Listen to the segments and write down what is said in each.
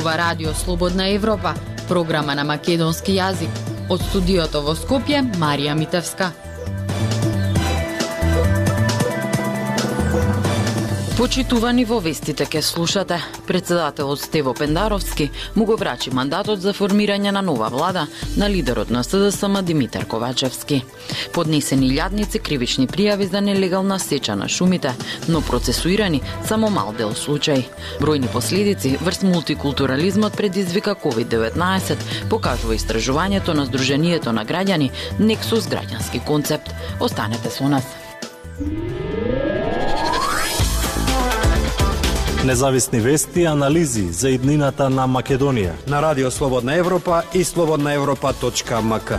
зборува Радио Слободна Европа, програма на македонски јазик. Од студиото во Скопје, Марија Митевска. Почитувани, во вестите ке слушате. Председателот Стево Пендаровски му го врачи мандатот за формирање на нова влада на лидерот на СДСМ Димитар Ковачевски. Поднесени илјадници кривични пријави за нелегална сеча на шумите, но процесуирани само мал дел случаи. Бројни последици врз мултикултурализмот предизвика COVID-19, покажува истражувањето на Сдруженијето на граѓани Нексус граѓански концепт. Останете со нас. Независни вести и анализи за иднината на Македонија на Радио Слободна Европа и slobodnaevropa.mk.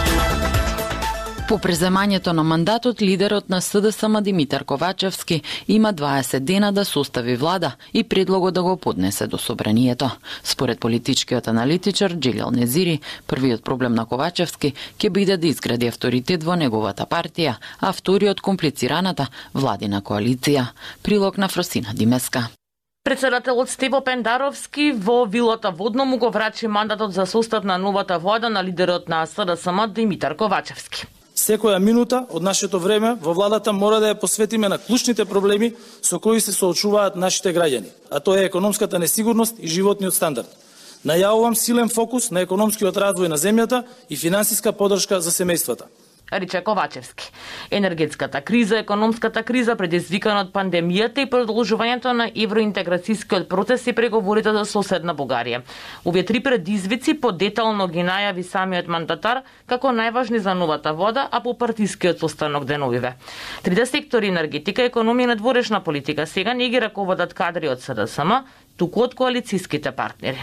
По преземањето на мандатот, лидерот на СДСМ Димитар Ковачевски има 20 дена да состави влада и предлогот да го поднесе до собранието. Според политичкиот аналитичар Джилјал Незири, првиот проблем на Ковачевски ќе биде да изгради авторитет во неговата партија, а вториот комплицираната владина коалиција. Прилог на Фросина Димеска. Председателот Стево Пендаровски во вилата Водно му го врачи мандатот за состав на новата влада на лидерот на СДСМ Димитар Ковачевски. Секоја минута од нашето време во владата мора да ја посветиме на клучните проблеми со кои се соочуваат нашите граѓани, а тоа е економската несигурност и животниот стандард. Најавувам силен фокус на економскиот развој на земјата и финансиска поддршка за семејствата. Рече Ковачевски. Енергетската криза, економската криза предизвикана од пандемијата и продолжувањето на евроинтеграцијскиот процес и преговорите за соседна Бугарија. Овие три предизвици подетално ги најави самиот мандатар како најважни за новата вода, а по партискиот состанок деновиве. Трите сектори енергетика, економија и надворешна политика сега не ги раководат кадри од СДСМ, туку од коалицијските партнери.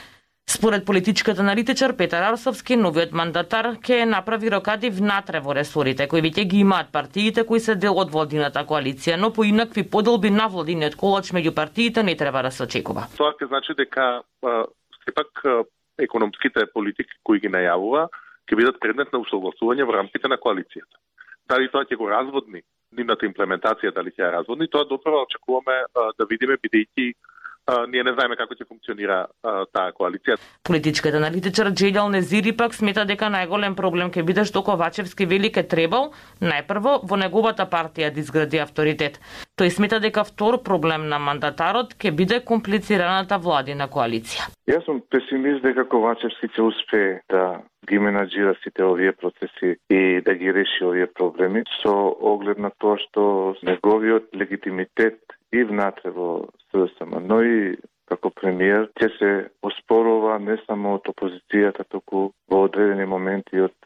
Според политичкиот аналитичар Петар Арсовски, новиот мандатар ќе направи рокади внатре во ресорите, кои веќе ги имаат партиите кои се дел од владината коалиција, но поинакви поделби на владиниот колач меѓу партиите не треба да се очекува. Тоа ќе значи дека сепак економските политики кои ги најавува ќе бидат предмет на усогласување во рамките на коалицијата. Дали тоа ќе го разводни нивната имплементација, дали ќе ја разводни, тоа доправо очекуваме да видиме, бидејќи ние не знаеме како ќе функционира таа коалиција. Политичкиот аналитичар Джилјал Незири пак смета дека најголем проблем ќе биде што Ковачевски вели ке требал најпрво во неговата партија да изгради авторитет. Тој смета дека втор проблем на мандатарот ќе биде комплицираната владина коалиција. Јас сум песимист дека Ковачевски ќе успее да ги менаџира сите овие процеси и да ги реши овие проблеми со оглед на тоа што неговиот легитимитет и внатре во СДСМ, но и како премиер ќе се оспорува не само од опозицијата, туку во одредени моменти од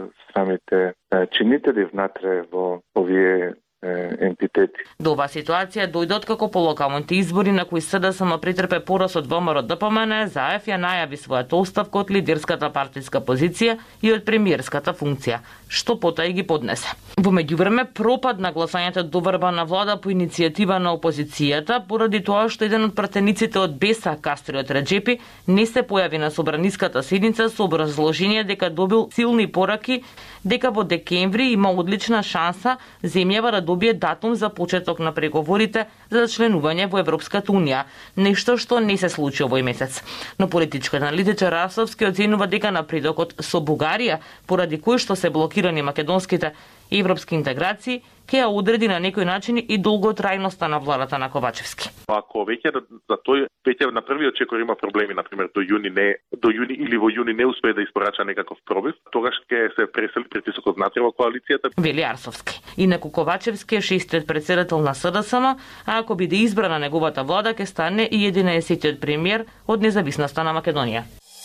самите чинители внатре во овие ентитети. До оваа ситуација дојде откако по локалните избори на кои СДСМ претрпе пораз од ВМРО ДПМН, ЗАЕФ ја најави својата оставка од лидерската партиска позиција и од премиерската функција, што потоа и ги поднесе. Во меѓувреме пропадна гласањето до врба влада по иницијатива на опозицијата, поради тоа што еден од пратениците од БЕСА, Кастриот Реджепи, не се појави на собраниската седница со образложение дека добил силни пораки, дека во декември има одлична шанса земјава да добие датум за почеток на преговорите за членување во Европската унија, нешто што не се случи овој месец. Но политичкиот аналитичар Расовски оценува дека напредокот со Бугарија, поради кој што се блокирани македонските европски интеграции, ќе ја одреди на некој начин и долготрајноста на владата на Ковачевски. Ако веќе за тој веќе на првиот чекор има проблеми, на пример до јуни или во јуни не успее да испорача некаков пробив, тогаш ќе се пресели притисокот внатре во коалицијата. Вели Арсовски. Инаку Ковачевски е шестиот председател на СДСМ, а ако биде избрана неговата влада, ќе стане и 11-тиот премиер од независноста на Македонија.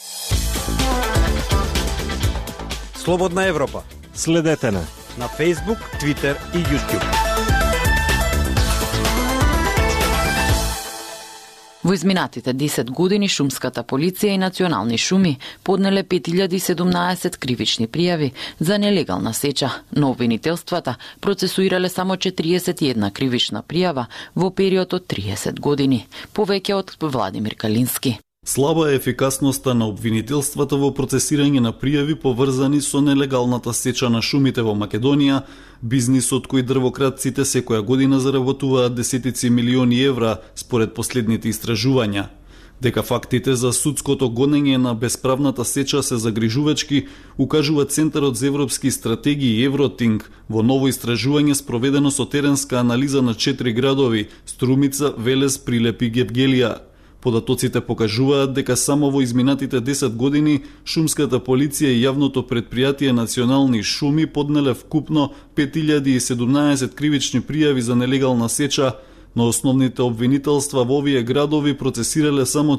Слободна Европа. Следете на Facebook, Twitter и YouTube. Во изминатите 10 години шумската полиција и национални шуми поднеле 5017 кривични пријави за нелегална сеча, но обвинителствата процесуирале само 41 кривична пријава во период од 30 години, повеќе од Владимир Калински. Слаба е ефикасноста на обвинителствата во процесирање на пријави поврзани со нелегалната сеча на шумите во Македонија, бизнисот кој дрвократците секоја година заработуваат десетици милиони евра според последните истражувања. Дека фактите за судското гонење на бесправната сеча се загрижувачки, укажува Центарот за европски стратегии Евротинг во ново истражување спроведено со теренска анализа на 4 градови – Струмица, Велес, Прилеп и Гевгелија. Податоците покажуваат дека само во изминатите 10 години шумската полиција и јавното претпријатие Национални шуми поднеле вкупно 5017 кривични пријави за нелегална сеча, но основните обвинителства во овие градови процесирале само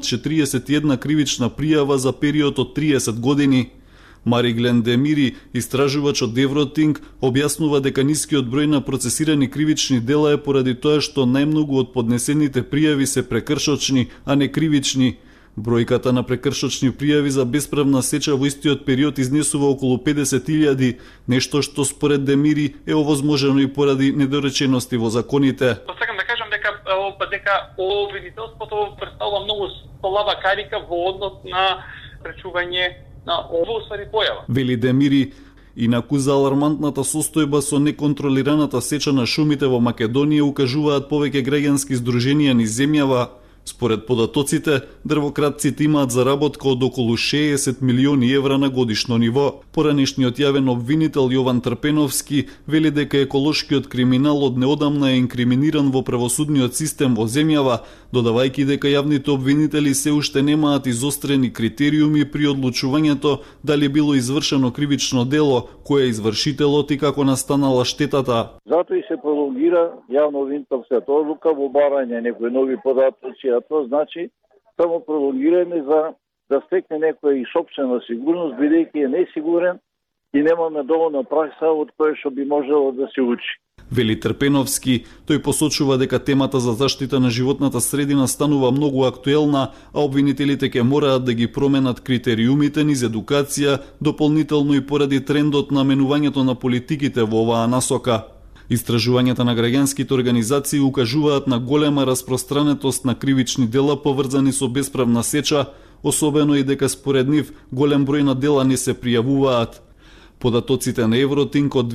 41 кривична пријава за период од 30 години. Мари Глендемири, истражувач од Евротинг, објаснува дека нискиот број на процесирани кривични дела е поради тоа што најмногу од поднесените пријави се прекршочни, а не кривични. Бројката на прекршочни пријави за бесправна сеча во истиот период изнесува околу 50.000, нешто што според Демири е овозможено и поради недоречености во законите. Сакам да кажам дека обвинителството представува многу слаба карика во однос на пречување на ова уствари појава. Вели Демири, инаку за алармантната состојба со неконтролираната сеча на шумите во Македонија укажуваат повеќе граѓански здруженија низ земјава. Според податоците, дрвократците имаат заработка од околу 60 милиони евра на годишно ниво. Поранешниот јавен обвинител Јован Трпеновски вели дека еколошкиот криминал од неодамна е инкриминиран во правосудниот систем во земјава, додавајќи дека јавните обвинители се уште немаат изострени критериуми при одлучувањето дали било извршено кривично дело, кој е извршителот и како настанала штетата. Затоа и се пролонгира јавно обвинителската одлука во барање некои нови податоци, а тоа значи само пролонгирање за да стекне некоја и сопствена сигурност, бидејќи е несигурен и немаме доволно пракса од која што би можело да се учи. Вели Трпеновски, тој посочува дека темата за заштита на животната средина станува многу актуелна, а обвинителите ќе мораат да ги променат критериумите низ едукација, дополнително и поради трендот на менувањето на политиките во оваа насока. Истражувањата на граѓанските организации укажуваат на голема распространетост на кривични дела поврзани со бесправна сеча, особено и дека според нив голем број на дела не се пријавуваат. Податоците на Евротинг од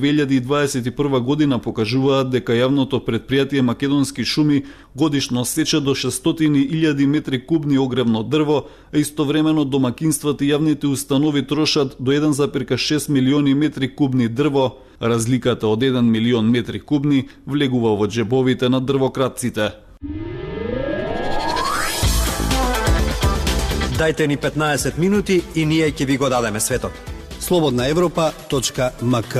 2021 година покажуваат дека јавното претпријатие Македонски шуми годишно сече до 600.000 метри кубни огревно дрво, а истовремено домакинствата и јавните установи трошат до 1,6 милиони метри кубни дрво. Разликата од 1 милион метри кубни влегува во џебовите на дрвократците. Дајте ни 15 минути и ние ќе ви го дадеме светот. slobodnaevropa.mk.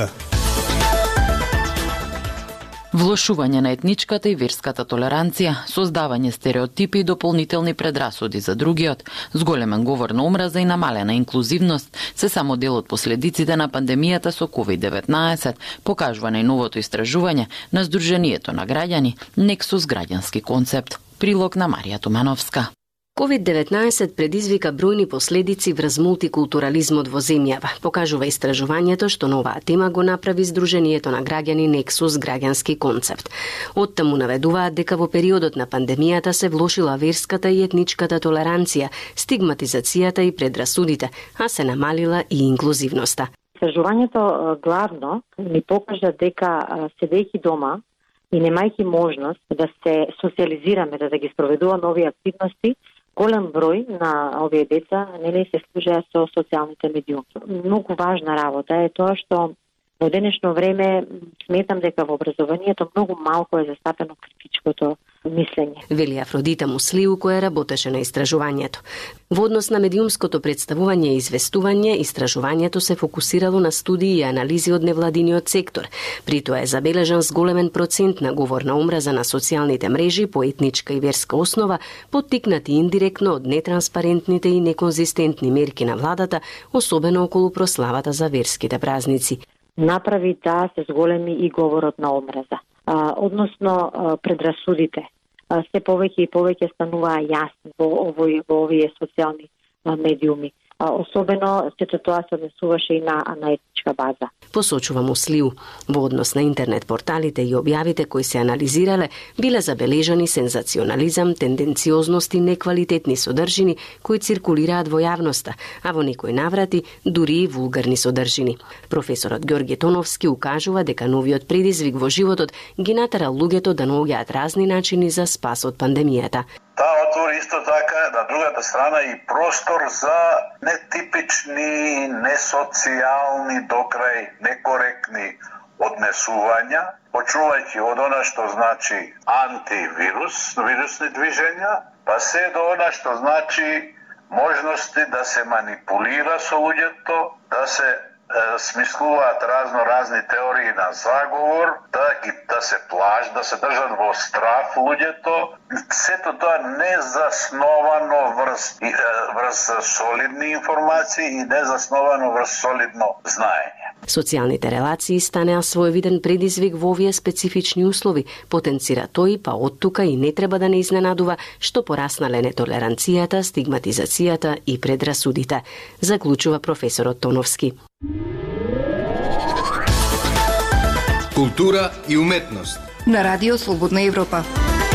Влошување на етничката и верската толеранција, создавање стереотипи и дополнителни предрасуди за другиот, зголемен говор на омраза и намалена инклузивност се само дел од последиците на пандемијата со COVID-19, покажува најновото истражување на Сдруженијето на граѓани Нексус граѓански концепт. Прилог на Марија Тумановска. COVID-19 предизвика бројни последици врз мултикултурализмот во земјава. Покажува истражувањето што на оваа тема го направи Сдруженијето на граѓани Нексус граѓански концепт. Оттаму наведуваат дека во периодот на пандемијата се влошила верската и етничката толеранција, стигматизацијата и предрасудите, а се намалила и инклузивноста. Истражувањето главно ни покажа дека седејќи дома и немајќи можност да се социализираме, да ги спроведуваме овие активности, голем број на овие деца нели се служеа со социјалните медиуми. Многу важна работа е тоа што во денешно време сметам дека во образованието многу малку е застапено критичкото мислење. Вели Афродита Муслиу, која работеше на истражувањето. Во однос на медиумското представување и известување, истражувањето се фокусирало на студии и анализи од невладиниот сектор. При тоа е забележан зголемен процент на говор на омраза на социјалните мрежи по етничка и верска основа, поттикнати индиректно од нетранспарентните и неконзистентни мерки на владата, особено околу прославата за верските празници. Направи да се зголеми и говорот на омраза. Односно предрасудите се повеќе и повеќе стануваа јасни во овие социјални медиуми. Особено сето тоа се однесуваше и на етничка база. Посочува Муслиу. Во однос на интернет порталите и објавите кои се анализирале, биле забележани сензационализам, тенденциозност и неквалитетни содржини кои циркулираат во јавноста, а во некои наврати дури и вулгарни содржини. Професорот Ѓорѓе Тоновски укажува дека новиот предизвик во животот ги натера луѓето да наоѓаат разни начини за спас од пандемијата. Таа отвори исто така на другата страна и простор за нетипични, несоцијални, докрај некоректни однесувања, почнувајќи од она што значи вирусни движења, па се до она што значи можности да се манипулира со луѓето, да се смислуваат разни теории на заговор, да се плаш, да се држат во страф луѓето, сето тоа не засновано врз солидни информации и не засновано врз солидно знаење. Социјалните релации станеа своевиден предизвик во овие специфични услови, потенцира тој, па од тука и не треба да не изненадува што пораснале нетолеранцијата, стигматизацијата и предрасудите, заклучува професорот Тоновски. Култура и уметност на Радио Слободна Европа.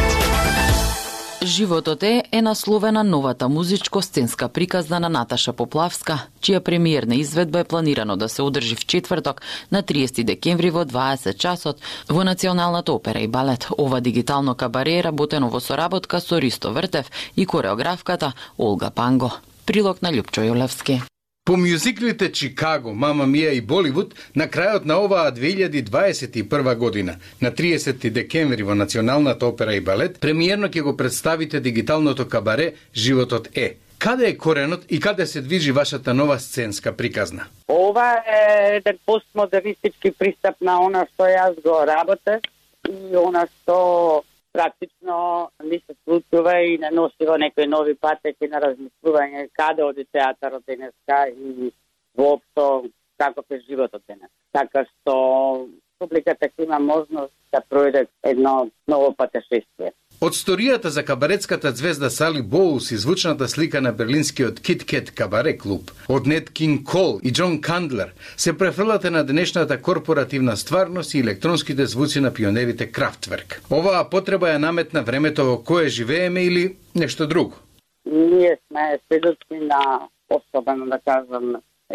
Животот е насловена новата музичко-сценска приказна на Наташа Поплавска, чија премиерна изведба е планирано да се одржи в четврток на 30 декември во 20 часот во Националната опера и балет. Ова дигитално кабаре е работено во соработка со Ристо Вртев и кореографката Олга Панго. Прилог на Љупчо Јолевски. По мюзиклите Чикаго, Мама Мија и Боливуд, на крајот на оваа 2021 година, на 30 декември во Националната опера и балет, премиерно ќе го представите дигиталното кабаре Животот е. Каде е коренот и каде се движи вашата нова сценска приказна? Ова е еден постмодернистички пристап на она што јас го работев и она што практично ми се случува и не носи во некои нови патеки на размислување каде оди театарот денеска и воопшто каков е животот денес. Така што публиката има можност да пројде едно ново патешествие. Од сторијата за кабаретската звезда Сали Боус и звучната слика на берлинскиот Кит Кет кабаре клуб, од Нет Кинг Кол и Џон Кандлер, се префрлате на денешната корпоративна стварност и електронските звуци на пионерите Крафтверк. Оваа потреба ја наметна времето во кое живееме или нешто друго? Ние сме сведоци на, особено да кажам,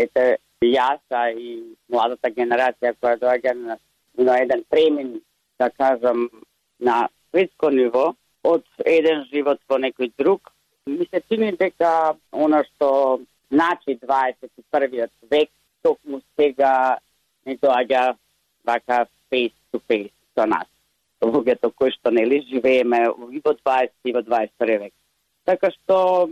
јаса и младата генерација која доаѓа на еден премин, да кажам, на светско ниво, од еден живот во некој друг. Ми се чини дека она што значи 21. век, токму сега не доаѓа вака face to face со нас. Луѓето кои што нели живееме и во 20 и во 21 век. Така што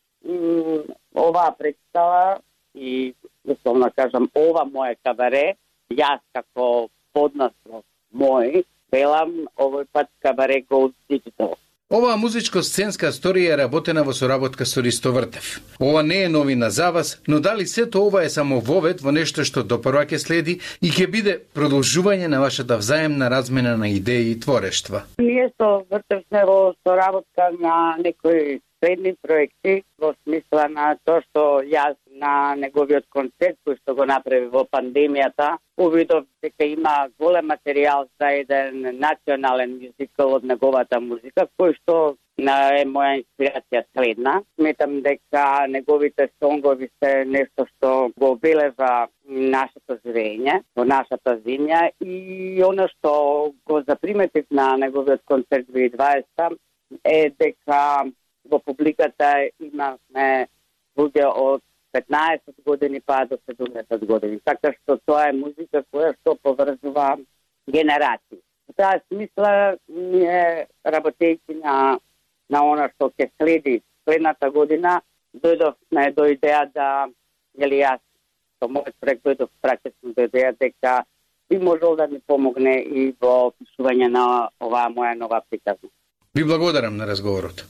оваа представа и, условно кажам, ова моје кабаре, јас како поднаслов мој, велам овој пат кабаре Gold Digital. Оваа музичко-сценска сторија е работена во соработка со Ристо Вртев. Ова не е новина за вас, но дали сето ова е само вовед во нешто што допрва ќе следи и ќе биде продолжување на вашата взаемна размена на идеи и творештва? Ние со Вртев сме во соработка на некои средни проекти, во смисла на тоа што јас на неговиот концерт кој што го направи во пандемијата, увидов дека има голем материјал за еден национален мюзикл од неговата музика, кој што е моја инспирација следна. Сметам дека неговите сонгови се нешто што го обележа нашето живење, во нашата земја и она што го заприметив на неговиот концерт 2020 е дека во публиката имавме луѓе од 15 години па до 70 години. Така што тоа е музика која што поврзува генерации. В таа смисла ние работејќи на она што ќе следи следната година, дојдовме до идеја да, јас со мојот проект дојдов практично до идеја дека би можел да ми помогне и во пишување на оваа моја нова приказна. Ви благодарам на разговорот.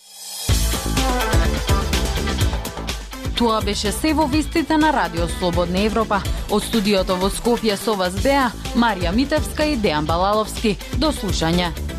Тоа беше се во вестите на Радио Слободна Европа. Од студиото во Скопје со вас беа Марија Митевска и Дејан Балаловски. До слушање.